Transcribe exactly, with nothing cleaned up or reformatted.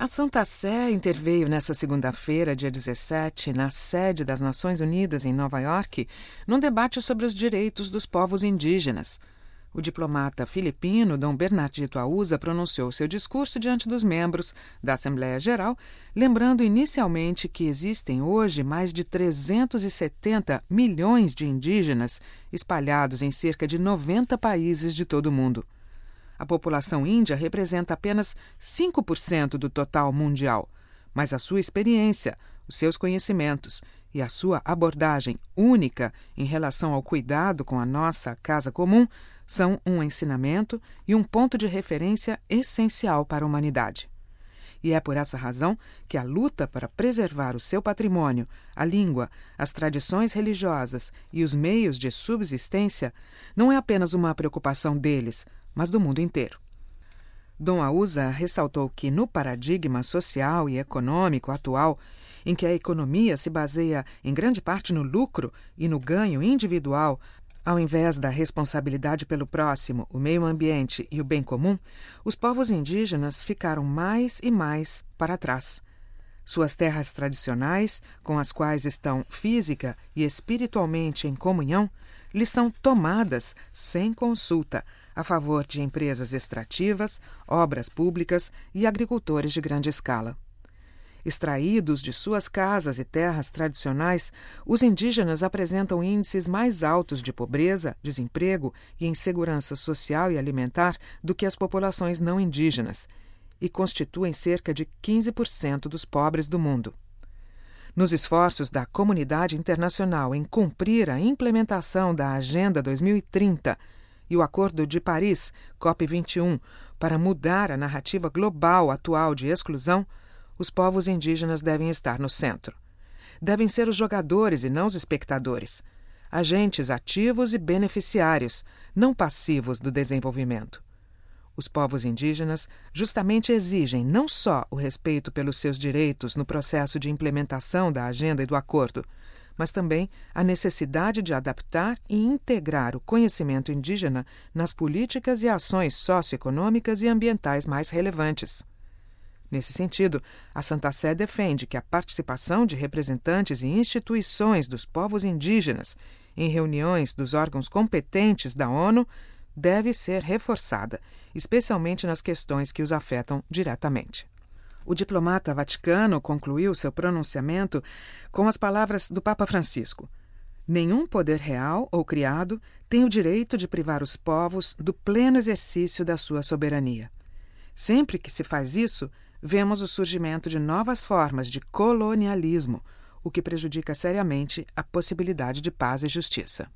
A Santa Sé interveio nesta segunda-feira, dia dezessete, na sede das Nações Unidas em Nova York, num debate sobre os direitos dos povos indígenas. O diplomata filipino Dom Bernardito Ausa pronunciou seu discurso diante dos membros da Assembleia Geral, lembrando inicialmente que existem hoje mais de trezentos e setenta milhões de indígenas espalhados em cerca de noventa países de todo o mundo. A população índia representa apenas cinco por cento do total mundial, mas a sua experiência, os seus conhecimentos e a sua abordagem única em relação ao cuidado com a nossa casa comum são um ensinamento e um ponto de referência essencial para a humanidade. E é por essa razão que a luta para preservar o seu patrimônio, a língua, as tradições religiosas e os meios de subsistência não é apenas uma preocupação deles, mas do mundo inteiro. Dom Ausa ressaltou que no paradigma social e econômico atual, em que a economia se baseia em grande parte no lucro e no ganho individual, ao invés da responsabilidade pelo próximo, o meio ambiente e o bem comum, os povos indígenas ficaram mais e mais para trás. Suas terras tradicionais, com as quais estão física e espiritualmente em comunhão, lhes são tomadas sem consulta, a favor de empresas extrativas, obras públicas e agricultores de grande escala. Extraídos de suas casas e terras tradicionais, os indígenas apresentam índices mais altos de pobreza, desemprego e insegurança social e alimentar do que as populações não indígenas, e constituem cerca de quinze por cento dos pobres do mundo. Nos esforços da comunidade internacional em cumprir a implementação da Agenda dois mil e trinta e o Acordo de Paris, COP vinte e um, para mudar a narrativa global atual de exclusão, os povos indígenas devem estar no centro. Devem ser os jogadores e não os espectadores, agentes ativos e beneficiários, não passivos do desenvolvimento. Os povos indígenas justamente exigem não só o respeito pelos seus direitos no processo de implementação da agenda e do acordo, mas também a necessidade de adaptar e integrar o conhecimento indígena nas políticas e ações socioeconômicas e ambientais mais relevantes. Nesse sentido, a Santa Sé defende que a participação de representantes e instituições dos povos indígenas em reuniões dos órgãos competentes da ONU deve ser reforçada, especialmente nas questões que os afetam diretamente. O diplomata vaticano concluiu seu pronunciamento com as palavras do Papa Francisco: nenhum poder real ou criado tem o direito de privar os povos do pleno exercício da sua soberania. Sempre que se faz isso, vemos o surgimento de novas formas de colonialismo, o que prejudica seriamente a possibilidade de paz e justiça.